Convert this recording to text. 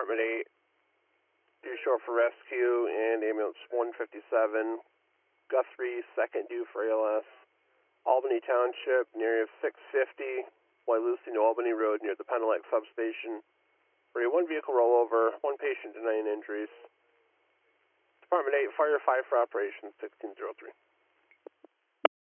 Department 8, due short for rescue, and ambulance 157, Guthrie, second due for ALS. Albany Township, in the area of 650, Wailusi to Albany Road near the Penelec substation. For a one vehicle rollover, one patient denying injuries. Department 8, Fire 5 for operations 1603.